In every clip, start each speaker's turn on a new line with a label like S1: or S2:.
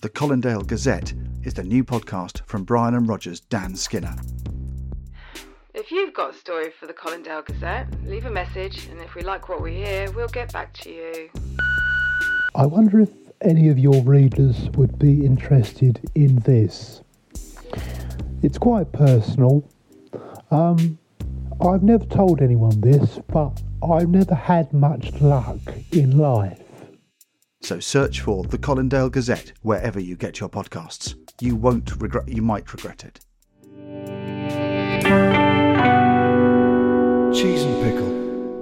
S1: The Colindale Gazette is the new podcast from Brian and Roger's Dan Skinner.
S2: If you've got a story for the Colindale Gazette, leave a message, and if we like what we hear, we'll get back to you.
S3: I wonder if any of your readers would be interested in this. It's quite personal. I've never told anyone this, but I've never had much luck in life.
S1: So search for The Colindale Gazette wherever you get your podcasts. You might regret it. Cheese and pickle.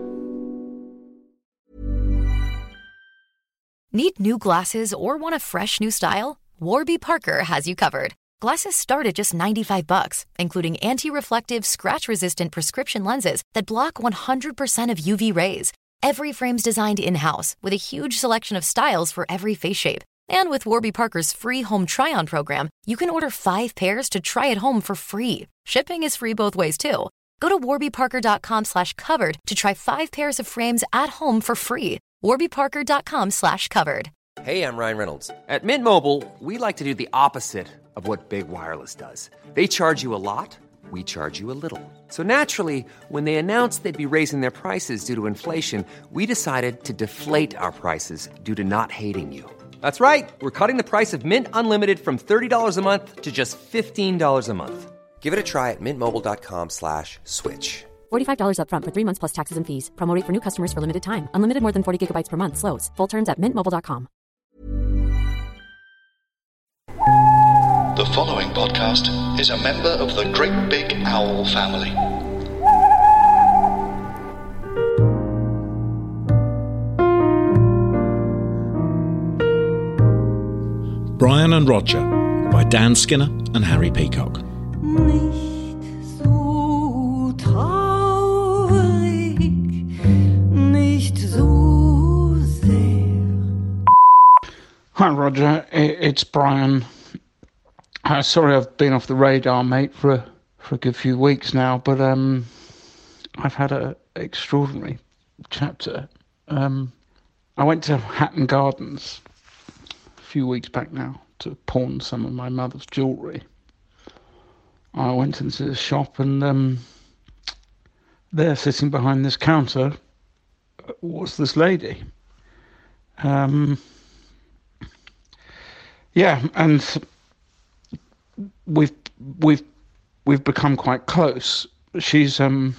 S4: Need new glasses or want a fresh new style? Warby Parker has you covered. Glasses start at just $95, including anti-reflective, scratch-resistant prescription lenses that block 100% of UV rays. Every frame's designed in-house with a huge selection of styles for every face shape. And with Warby Parker's free home try-on program, you can order 5 pairs to try at home for free. Shipping is free both ways, too. Go to warbyparker.com/covered to try 5 pairs of frames at home for free. warbyparker.com/covered.
S5: Hey, I'm Ryan Reynolds. At Mint Mobile, we like to do the opposite of what Big Wireless does. They charge you a lot, we charge you a little. So naturally, when they announced they'd be raising their prices due to inflation, we decided to deflate our prices due to not hating you. That's right. We're cutting the price of Mint Unlimited from $30 a month to just $15 a month. Give it a try at mintmobile.com/switch.
S6: $45 up front for 3 months plus taxes and fees. Promo rate for new customers for limited time. Unlimited more than 40 gigabytes per month. Slows full terms at mintmobile.com.
S7: The following podcast is a member of the Great Big Owl family.
S8: Brian and Roger by Dan Skinner and Harry Peacock.
S9: Nicht so traurig, nicht so sehr.
S10: Hi Roger, it's Brian. Sorry I've been off the radar, mate, for a good few weeks now, but I've had an extraordinary chapter. I went to Hatton Gardens a few weeks back now to pawn some of my mother's jewellery. I went into the shop and there, sitting behind this counter, was this lady. Yeah, and we've become quite close. She's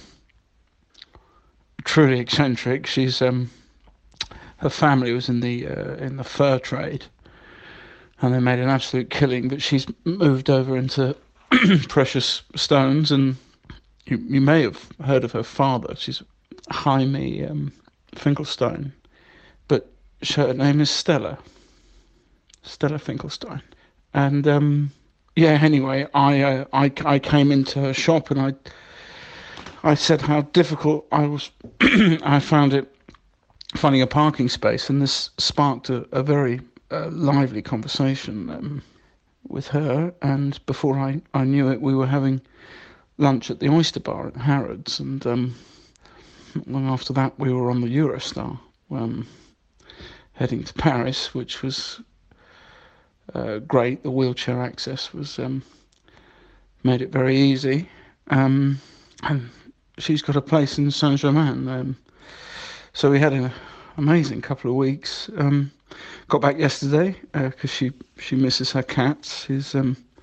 S10: truly eccentric. She's her family was in the fur trade, and they made an absolute killing. But she's moved over into precious stones, and you may have heard of her father. She's Jaime Finkelstein, but her name is Stella Finkelstein, and yeah, anyway, I came into her shop and I said how difficult I was. I found it finding a parking space, and this sparked a very lively conversation with her. And before I knew it, we were having lunch at the Oyster Bar at Harrods, and not long after that, we were on the Eurostar, heading to Paris, which was great. The wheelchair access was made it very easy, and she's got a place in Saint-Germain, so we had an amazing couple of weeks. Got back yesterday because she misses her cats. She's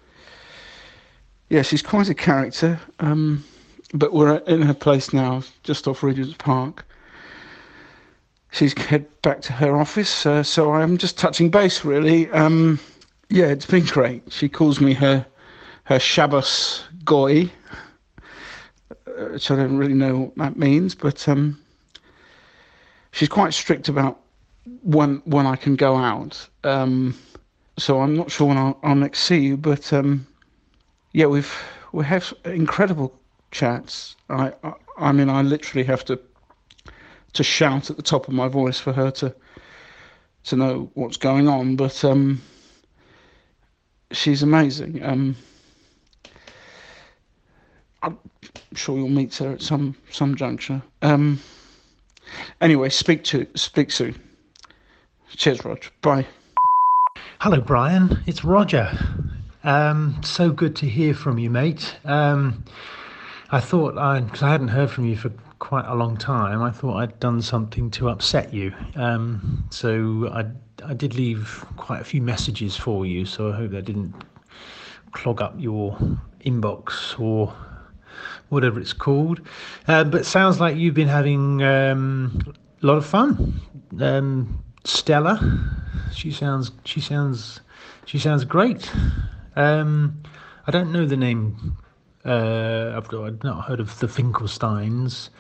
S10: quite a character, but we're in her place now, just off Regent's Park. She's head back to her office, so I'm just touching base, really. Yeah, it's been great. She calls me her Shabbos Goy, which I don't really know what that means, but she's quite strict about when I can go out. So I'm not sure when I'll next see you, but yeah, we have incredible chats. I mean, I literally have to shout at the top of my voice for her to know what's going on, but she's amazing. I'm sure you'll meet her at some juncture. Anyway, speak soon. Cheers, Rog. Bye.
S3: Hello, Brian. It's Roger. So good to hear from you, mate. I thought, because I hadn't heard from you for quite a long time, I thought I'd done something to upset you. So I did leave quite a few messages for you, so I hope that didn't clog up your inbox or whatever it's called. But it sounds like you've been having a lot of fun. Stella, she sounds great. I don't know the name. I've not heard of the Finkelsteins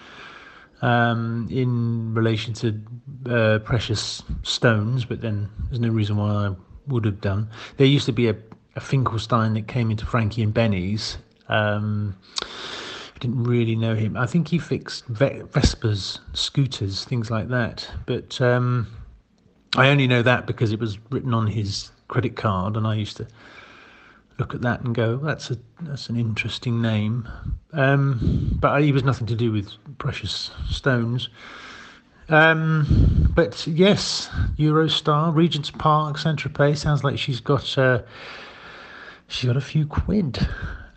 S3: in relation to precious stones, but then there's no reason why I would have done. There used to be a Finkelstein that came into Frankie and Benny's. I didn't really know him. I think he fixed Vespers, scooters, things like that. But I only know that because it was written on his credit card, and I used to look at that and go, that's an interesting name. But he was nothing to do with precious stones. But yes, Eurostar, Regent's Park, Saint-Tropez, sounds like she's got a few quid.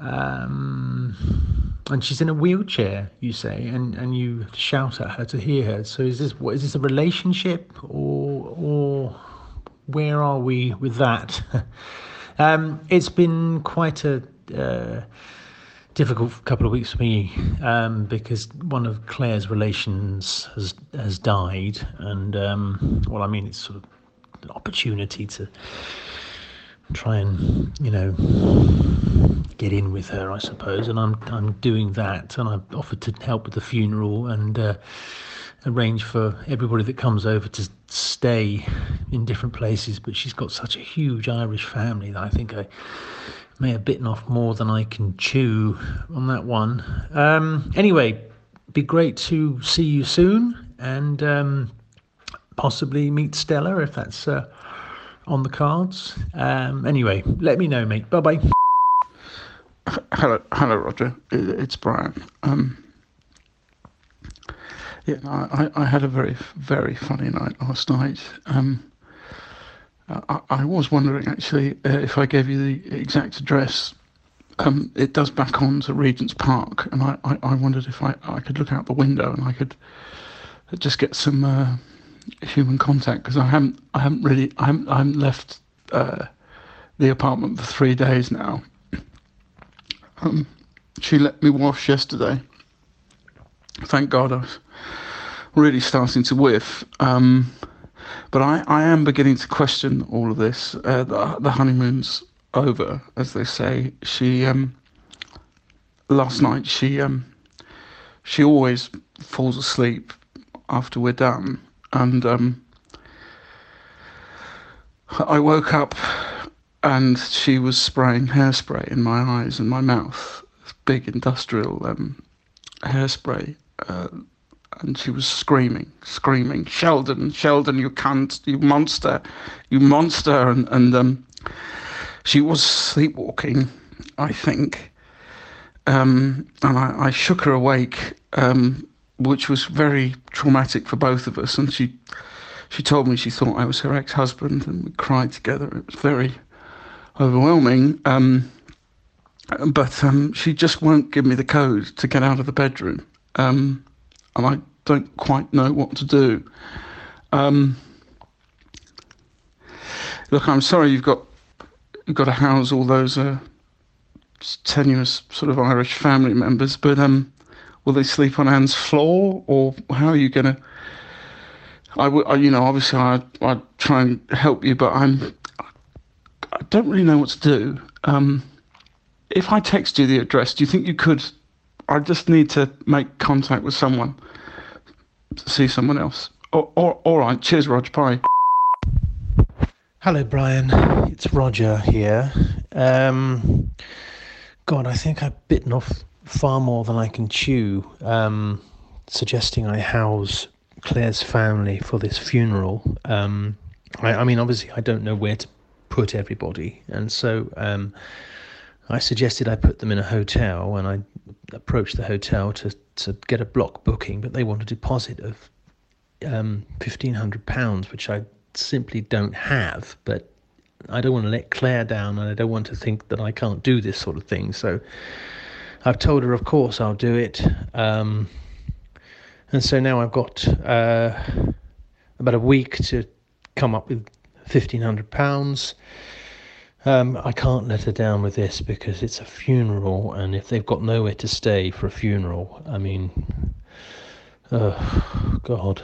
S3: And she's in a wheelchair, you say, and you shout at her to hear her. So is this a relationship, or where are we with that? It's been quite a difficult couple of weeks for me because one of Claire's relations has died, and it's sort of an opportunity to try and get in with her, I suppose, and I'm doing that, and I've offered to help with the funeral and arrange for everybody that comes over to stay in different places. But she's got such a huge Irish family that I think I may have bitten off more than I can chew on that one. Anyway, be great to see you soon, and possibly meet Stella if that's on the cards. Anyway, let me know, mate. Bye-bye.
S10: Hello, Roger. It's Brian. I had a very, very funny night last night. I was wondering, actually, if I gave you the exact address. It does back on to Regent's Park, and I wondered if I could look out the window and I could just get some human contact, because I haven't left the apartment for 3 days now. She let me wash yesterday. Thank God. I was really starting to whiff. But I am beginning to question all of this. The honeymoon's over, as they say. She last night she always falls asleep after we're done, and I woke up and she was spraying hairspray in my eyes and my mouth, big industrial hairspray, and she was screaming, Sheldon, you cunt, you monster, and she was sleepwalking, I think, and I shook her awake, which was very traumatic for both of us, and she told me she thought I was her ex-husband, and we cried together. It was very overwhelming, but she just won't give me the code to get out of the bedroom, and I don't quite know what to do. Look, I'm sorry you've got to house all those tenuous sort of Irish family members, but will they sleep on Anne's floor, or how are you going to? Obviously I'd try and help you, but I don't really know what to do. If I text you the address, do you think you could? I just need to make contact with someone, see someone else. All right, cheers, Roger, bye.
S3: Hello, Brian. It's Roger here. God, I think I've bitten off far more than I can chew, suggesting I house Claire's family for this funeral. I mean, obviously, I don't know where to put everybody, and so I suggested I put them in a hotel, and I approached the hotel to get a block booking, but they want a deposit of £1,500, which I simply don't have. But to let Claire down, and I don't want to think that I can't do this sort of thing. So I've told her, of course, I'll do it. And so now I've got about a week to come up with £1,500. I can't let her down with this because it's a funeral, and if they've got nowhere to stay for a funeral, I mean, God.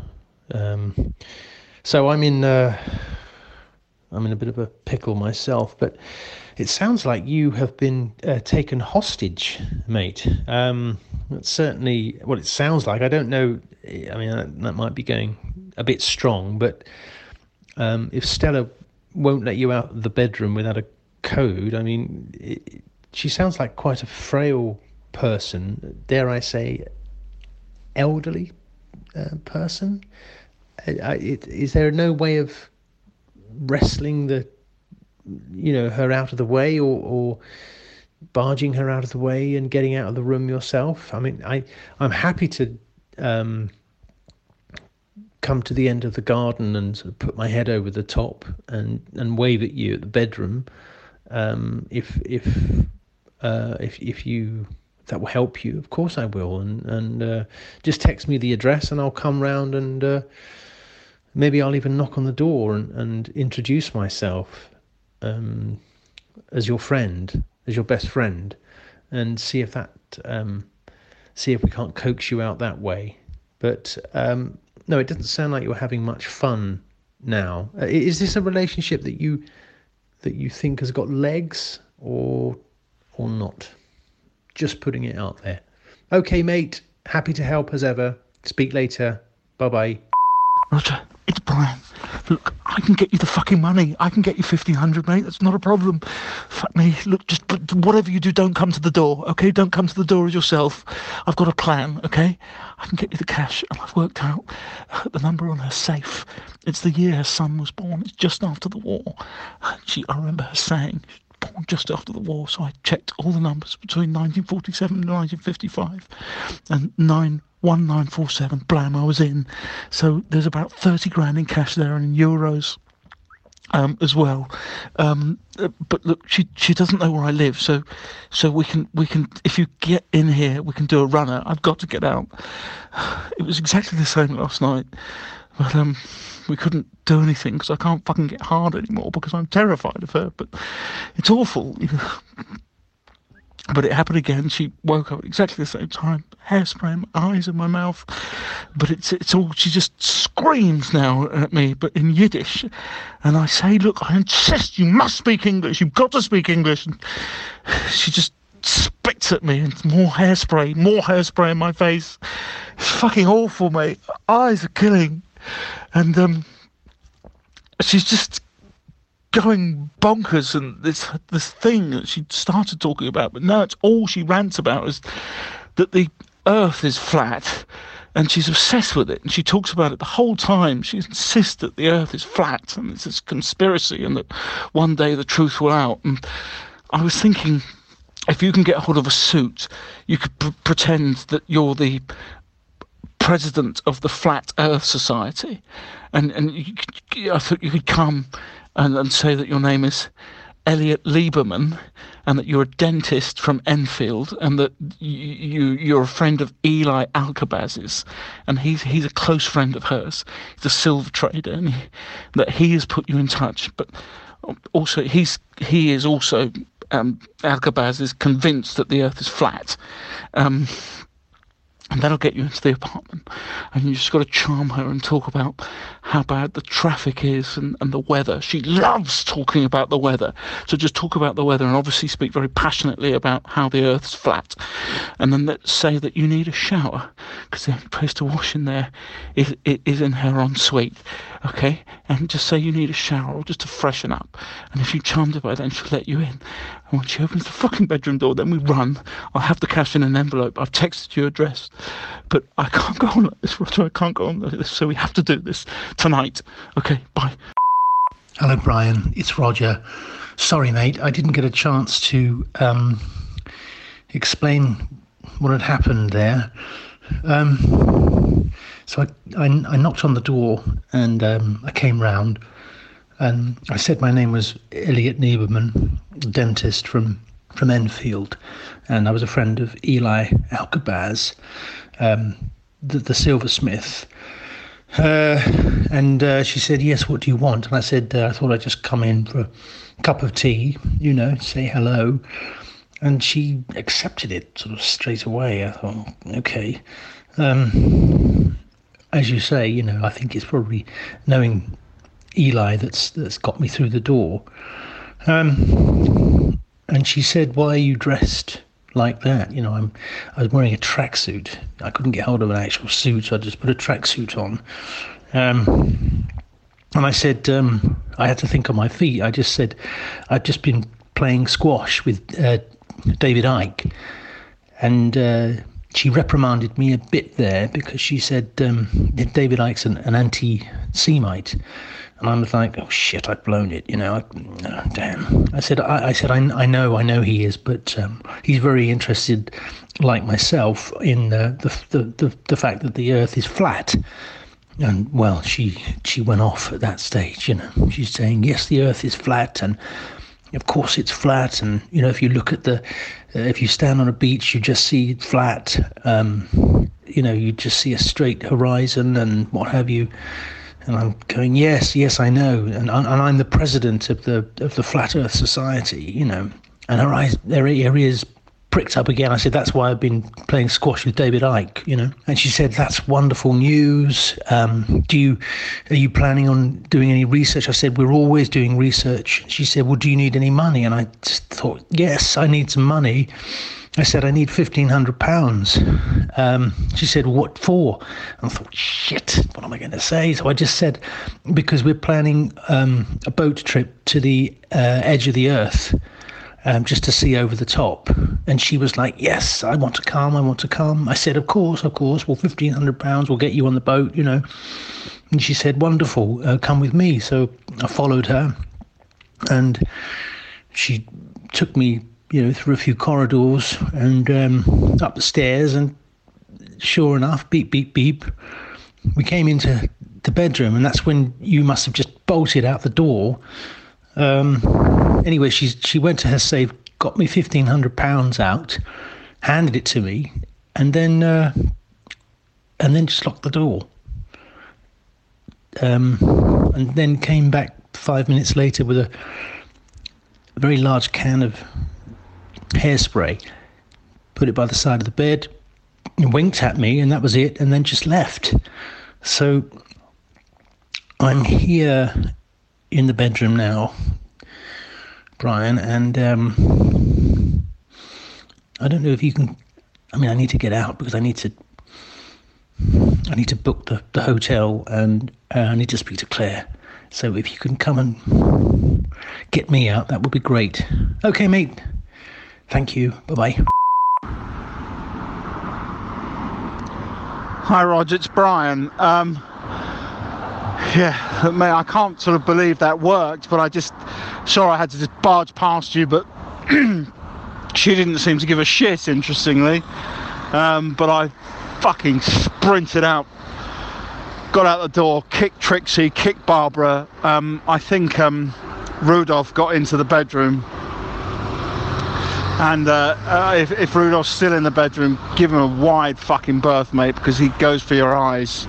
S3: So I'm in a bit of a pickle myself, but it sounds like you have been taken hostage, mate. That's certainly what it sounds like. I don't know. I mean, that might be going a bit strong, but if Stella won't let you out of the bedroom without a code, I mean, she sounds like quite a frail person, dare I say, elderly person. Is there no way of wrestling her out of the way, or barging her out of the way and getting out of the room yourself? I mean, I'm happy to come to the end of the garden and sort of put my head over the top and wave at you at the bedroom, if that will help you. Of course I will, and just text me the address and I'll come round, and maybe I'll even knock on the door and introduce myself as your friend, as your best friend, and see if we can't coax you out that way. But no, it doesn't sound like you're having much fun now. Is this a relationship that you think has got legs, or not? Just putting it out there. Okay, mate. Happy to help as ever. Speak later. Bye-bye.
S10: Roger, it's Brian. Look, I can get you the fucking money. I can get you 1,500, mate. That's not a problem. Fuck me. Look, just whatever you do, don't come to the door, okay? Don't come to the door yourself. I've got a plan, okay? I can get you the cash, and I've worked out the number on her safe. It's the year her son was born. It's just after the war. I remember her saying, born just after the war, so I checked all the numbers between 1947 and 1955, and 1947, blam, I was in. So there's about 30 grand in cash there, and in euros as well. But look, she doesn't know where I live, so we can if you get in here, we can do a runner. I've got to get out. It was exactly the same last night, but we couldn't do anything because I can't fucking get hard anymore because I'm terrified of her. But it's awful. But it happened again. She woke up at exactly the same time. Hairspray in my eyes and my mouth. But it's all, she just screams now at me, but in Yiddish. And I say, look, I insist you must speak English. You've got to speak English. And she just spits at me, and more hairspray in my face. It's fucking awful, mate. Eyes are killing. And she's just going bonkers, and this thing that she started talking about, but now it's all she rants about is that the earth is flat, and she's obsessed with it, and she talks about it the whole time. She insists that the earth is flat and it's this conspiracy, and that one day the truth will out. And I was thinking, if you can get hold of a suit, you could pretend that you're the president of the Flat Earth Society, and I thought you could come and say that your name is Elliot Lieberman, and that you're a dentist from Enfield, and that you're a friend of Eli Alcabaz's, and he's a close friend of hers. He's a silver trader, and that he has put you in touch. But also he is also Alcabaz is convinced that the Earth is flat. And that'll get you into the apartment, and you just got to charm her and talk about how bad the traffic is and the weather. She loves talking about the weather, so just talk about the weather, and obviously speak very passionately about how the Earth's flat. And then let's say that you need a shower, because the only place to wash in there is in her ensuite, okay? And just say you need a shower, or just to freshen up. And if you charmed her by then, she'll let you in. And when she opens the fucking bedroom door, then we run. I'll have the cash in an envelope. I've texted your address. But I can't go on like this, Roger. I can't go on like this. So we have to do this tonight. Okay, bye.
S3: Hello, Brian. It's Roger. Sorry, mate. I didn't get a chance to explain what had happened there. So I knocked on the door, and I came round, And I said my name was Elliot Nieberman, dentist from Enfield, and I was a friend of Eli Alcabaz, the silversmith. And she said, yes, what do you want? And I said, I thought I'd just come in for a cup of tea, say hello. And she accepted it sort of straight away. I thought, okay. As you say, I think it's probably knowing Eli that's got me through the door. And she said, why are you dressed like that? I was wearing a tracksuit. I couldn't get hold of an actual suit, so I just put a tracksuit on. And I said, I had to think on my feet. I just said, I'd just been playing squash with David Icke. And she reprimanded me a bit there because she said David Icke's an anti-Semite. And I was like, oh shit, I've blown it, damn. I said, I know he is, but he's very interested, like myself, in the fact that the Earth is flat. And well, she went off at that stage, She's saying, yes, the Earth is flat, and of course it's flat. And if you look at if you stand on a beach, you just see it flat. You just see a straight horizon and what have you. And I'm going, yes, I know, and I'm the president of the Flat Earth Society, And her eyes, her ears pricked up again. I said, that's why I've been playing squash with David Icke, And she said, that's wonderful news. Are you planning on doing any research? I said, we're always doing research. She said, well, do you need any money? And I just thought, yes, I need some money. I said, I need £1,500. She said, what for? And I thought, shit, what am I going to say? So I just said, because we're planning a boat trip to the edge of the Earth, just to see over the top. And she was like, yes, I want to come. I said, of course. Well, £1,500 will get you on the boat, And she said, wonderful, come with me. So I followed her, and she took me through a few corridors and up the stairs, and sure enough, beep, beep, beep, we came into the bedroom, and that's when you must have just bolted out the door. Anyway, she went to her safe, got me £1,500 out, handed it to me, and then just locked the door. And then came back 5 minutes later with a very large can of hairspray, put it by the side of the bed, winked at me, and that was it, and then just left. So I'm here in the bedroom now, Brian, and I don't know if you can. I need to get out because I need to book the hotel, and I need to speak to Claire. So if you can come and get me out, that would be great. Okay, mate. Thank you. Bye-bye.
S10: Hi, Rog. It's Brian. Mate, I can't sort of believe that worked, but I had to just barge past you, but she didn't seem to give a shit, interestingly. But I fucking sprinted out, got out the door, kicked Trixie, kicked Barbara. I think Rudolph got into the bedroom. And if Rudolph's still in the bedroom, give him a wide fucking berth, mate, because he goes for your eyes.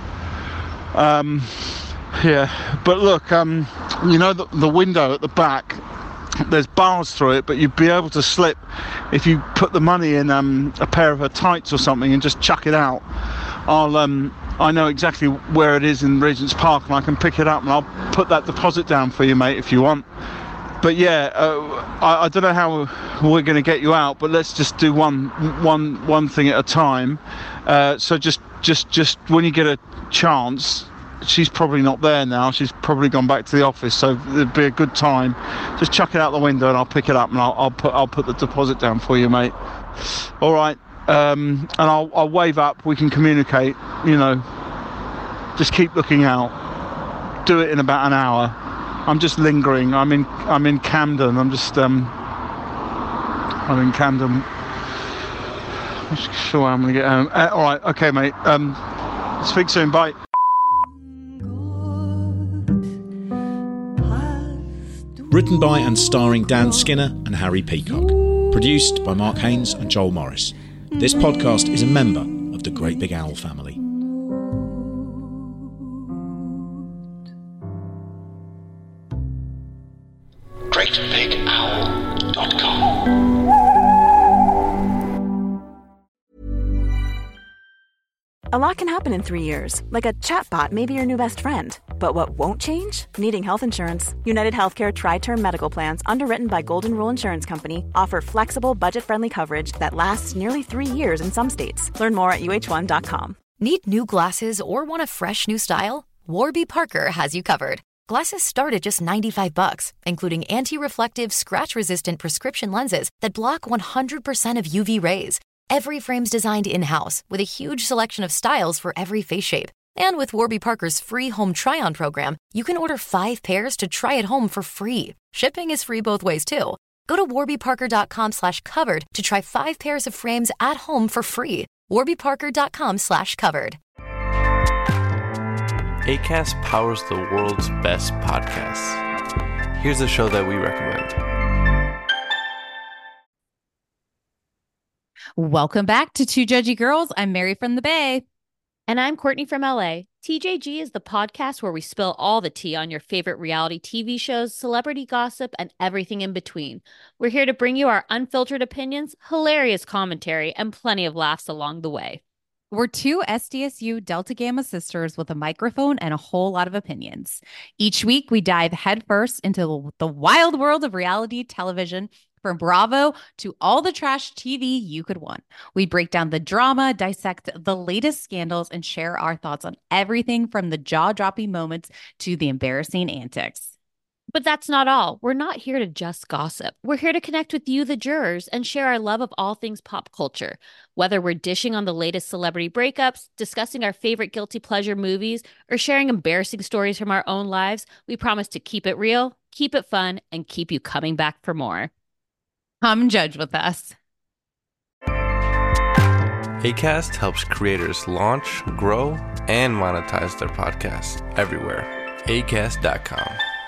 S10: But look, the window at the back, there's bars through it, but you'd be able to slip if you put the money in a pair of her tights or something and just chuck it out. I know exactly where it is in Regent's Park, and I can pick it up, and I'll put that deposit down for you, mate, if you want. But I don't know how we're going to get you out, but let's just do one thing at a time. So just when you get a chance, she's probably not there now. She's probably gone back to the office, so it'd be a good time. Just chuck it out the window, and I'll pick it up, and I'll put the deposit down for you, mate. All right. And I'll wave up. We can communicate. Just keep looking out. Do it in about an hour. I'm just lingering. I'm in Camden. I'm in Camden. I'm not sure I'm going to get home. All right. Okay, mate. Speak soon. Bye.
S8: Written by and starring Dan Skinner and Harry Peacock. Produced by Mark Haynes and Joel Morris. This podcast is a member of the Great Big Owl family.
S7: GreatBigOwl.com.
S11: A lot can happen in 3 years, like a chatbot may be your new best friend. But what won't change? Needing health insurance. United Healthcare Tri-Term Medical Plans, underwritten by Golden Rule Insurance Company, offer flexible, budget-friendly coverage that lasts nearly 3 years in some states. Learn more at uh1.com.
S4: Need new glasses or want a fresh new style? Warby Parker has you covered. Glasses start at just $95, including anti-reflective, scratch-resistant prescription lenses that block 100% of UV rays. Every frame's designed in-house with a huge selection of styles for every face shape. And with Warby Parker's free home try-on program, you can order 5 pairs to try at home for free. Shipping is free both ways, too. Go to warbyparker.com/covered to try 5 pairs of frames at home for free. warbyparker.com/covered.
S12: Acast powers the world's best podcasts. Here's a show that we recommend.
S13: Welcome back to Two Judgy Girls. I'm Mary from the Bay.
S14: And I'm Courtney from LA. TJG is the podcast where we spill all the tea on your favorite reality TV shows, celebrity gossip, and everything in between. We're here to bring you our unfiltered opinions, hilarious commentary, and plenty of laughs along the way.
S13: We're two SDSU Delta Gamma sisters with a microphone and a whole lot of opinions. Each week, we dive headfirst into the wild world of reality television, from Bravo to all the trash TV you could want. We break down the drama, dissect the latest scandals, and share our thoughts on everything from the jaw-dropping moments to the embarrassing antics.
S14: But that's not all. We're not here to just gossip. We're here to connect with you, the jurors, and share our love of all things pop culture. Whether we're dishing on the latest celebrity breakups, discussing our favorite guilty pleasure movies, or sharing embarrassing stories from our own lives, we promise to keep it real, keep it fun, and keep you coming back for more.
S13: Come judge with us.
S12: Acast helps creators launch, grow, and monetize their podcasts everywhere. Acast.com.